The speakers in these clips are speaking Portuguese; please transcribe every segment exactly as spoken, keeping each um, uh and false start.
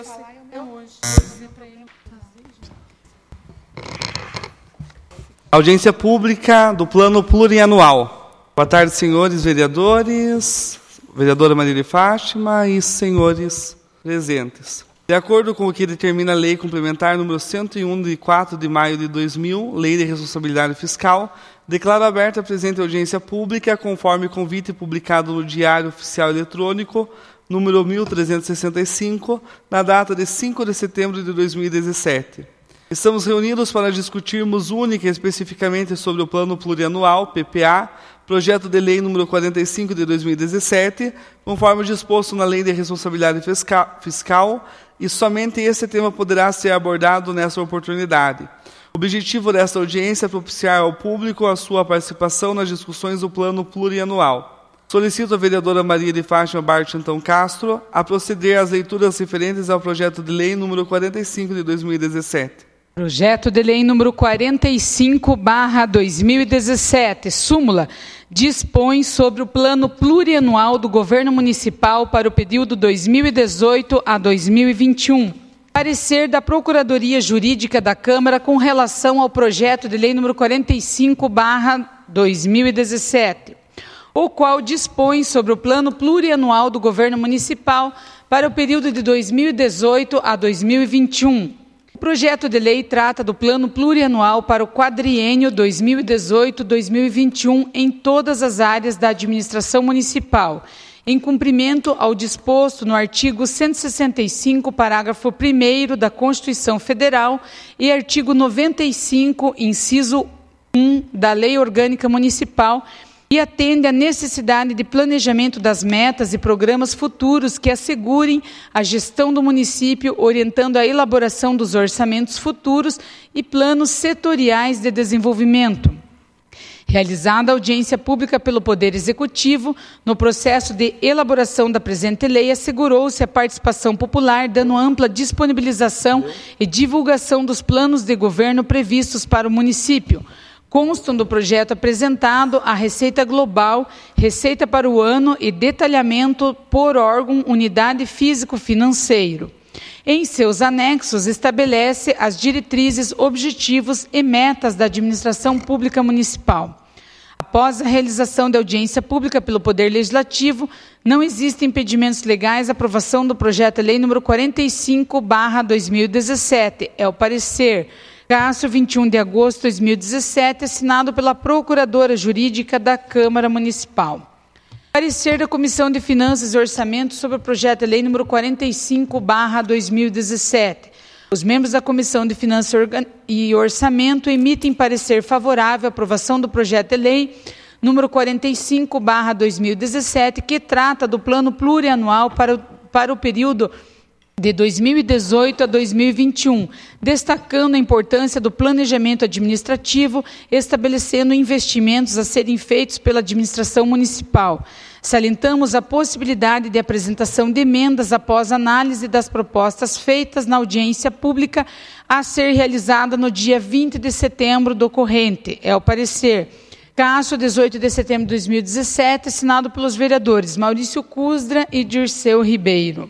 Audiência pública do Plano Plurianual. Boa tarde, senhores vereadores, vereadora Maria de Fátima e senhores presentes. De acordo com o que determina a Lei Complementar número cento e um, de quatro de maio de dois mil, Lei de Responsabilidade Fiscal, declaro aberta a presente audiência pública, conforme convite publicado no Diário Oficial Eletrônico, número mil trezentos e sessenta e cinco, na data de cinco de setembro de dois mil e dezessete. Estamos reunidos para discutirmos única e especificamente sobre o Plano Plurianual, P P A, projeto de lei número quarenta e cinco de dois mil e dezessete, conforme disposto na Lei de Responsabilidade Fiscal, e somente esse tema poderá ser abordado nessa oportunidade. O objetivo desta audiência é propiciar ao público a sua participação nas discussões do Plano Plurianual. Solicito a vereadora Maria de Fátima Bartentão Castro a proceder às leituras referentes ao projeto de lei número quarenta e cinco de dois mil e dezessete. Projeto de lei número quarenta e cinco barra dois mil e dezessete, súmula, dispõe sobre o plano plurianual do governo municipal para o período dois mil e dezoito a dois mil e vinte e um. Parecer da Procuradoria Jurídica da Câmara com relação ao projeto de lei número quarenta e cinco barra dois mil e dezessete, o qual dispõe sobre o plano plurianual do governo municipal para o período de dois mil e dezoito a dois mil e vinte e um. O projeto de lei trata do plano plurianual para o quadriênio dois mil e dezoito a dois mil e vinte e um em todas as áreas da administração municipal, em cumprimento ao disposto no artigo cento e sessenta e cinco, parágrafo primeiro da Constituição Federal e artigo noventa e cinco, inciso um da Lei Orgânica Municipal, e atende à necessidade de planejamento das metas e programas futuros que assegurem a gestão do município, orientando a elaboração dos orçamentos futuros e planos setoriais de desenvolvimento. Realizada a audiência pública pelo Poder Executivo, no processo de elaboração da presente lei, assegurou-se a participação popular, dando ampla disponibilização e divulgação dos planos de governo previstos para o município. Constam do projeto apresentado a receita global, receita para o ano e detalhamento por órgão, unidade físico-financeiro. Em seus anexos, estabelece as diretrizes, objetivos e metas da administração pública municipal. Após a realização da audiência pública pelo Poder Legislativo, não existem impedimentos legais à aprovação do projeto de lei número quarenta e cinco barra dois mil e dezessete. É o parecer Castro, vinte e um de agosto de dois mil e dezessete, assinado pela Procuradora Jurídica da Câmara Municipal. Parecer da Comissão de Finanças e Orçamento sobre o projeto de lei número quarenta e cinco barra dois mil e dezessete. Os membros da Comissão de Finanças e Orçamento emitem parecer favorável à aprovação do projeto de lei número quarenta e cinco barra dois mil e dezessete, que trata do plano plurianual para o, para o período de dois mil e dezoito a dois mil e vinte e um, destacando a importância do planejamento administrativo, estabelecendo investimentos a serem feitos pela administração municipal. Salientamos a possibilidade de apresentação de emendas após análise das propostas feitas na audiência pública a ser realizada no dia vinte de setembro do corrente. É o parecer Castro, dezoito de setembro de dois mil e dezessete, assinado pelos vereadores Maurício Cusdra e Dirceu Ribeiro.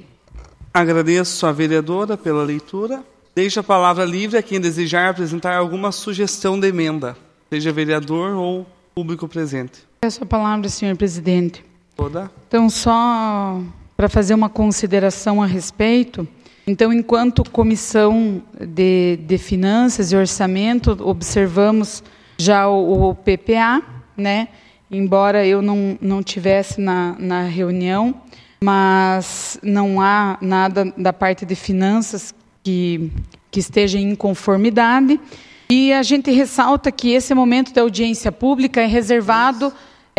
Agradeço à vereadora pela leitura. Deixo a palavra livre a quem desejar apresentar alguma sugestão de emenda, seja vereador ou público presente. Peço a palavra, senhor presidente. Toda. Então, só para fazer uma consideração a respeito, então, enquanto Comissão de, de Finanças e Orçamento, observamos já o, o P P A, né? Embora eu não, não tivesse na, na reunião, mas não há nada da parte de finanças que, que esteja em conformidade. E a gente ressalta que esse momento da audiência pública é reservado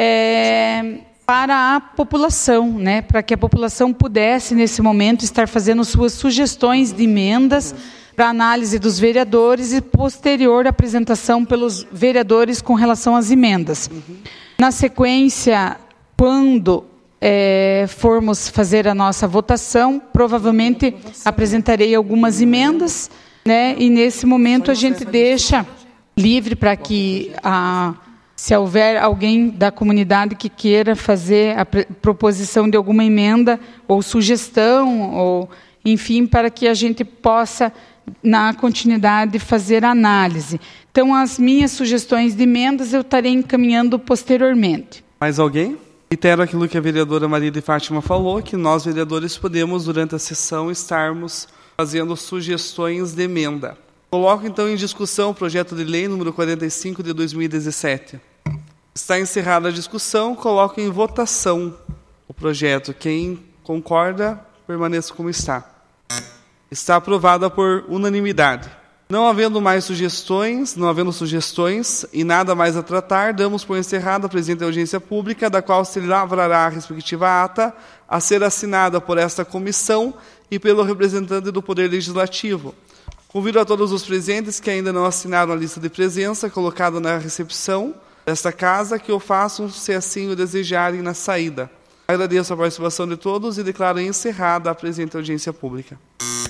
é, para a população, né? Para que a população pudesse, nesse momento, estar fazendo suas sugestões de emendas para análise dos vereadores e posterior apresentação pelos vereadores com relação às emendas. Uhum. Na sequência, quando É, formos fazer a nossa votação, provavelmente apresentarei algumas emendas, né, e nesse momento a gente deixa livre para que, a, se houver alguém da comunidade que queira fazer a proposição de alguma emenda ou sugestão, ou, enfim, para que a gente possa, na continuidade, fazer análise. Então, as minhas sugestões de emendas eu estarei encaminhando posteriormente. Mais alguém? Reitero aquilo que a vereadora Maria de Fátima falou, que nós, vereadores, podemos, durante a sessão, estarmos fazendo sugestões de emenda. Coloco, então, em discussão o projeto de lei número quarenta e cinco de dois mil e dezessete. Está encerrada a discussão, coloco em votação o projeto. Quem concorda, permaneça como está. Está aprovada por unanimidade. Não havendo mais sugestões, não havendo sugestões e nada mais a tratar, damos por encerrada a presente audiência pública, da qual se lavrará a respectiva ata a ser assinada por esta comissão e pelo representante do Poder Legislativo. Convido a todos os presentes que ainda não assinaram a lista de presença colocada na recepção desta casa, que o façam, se assim o desejarem, na saída. Agradeço a participação de todos e declaro encerrada a presente audiência pública.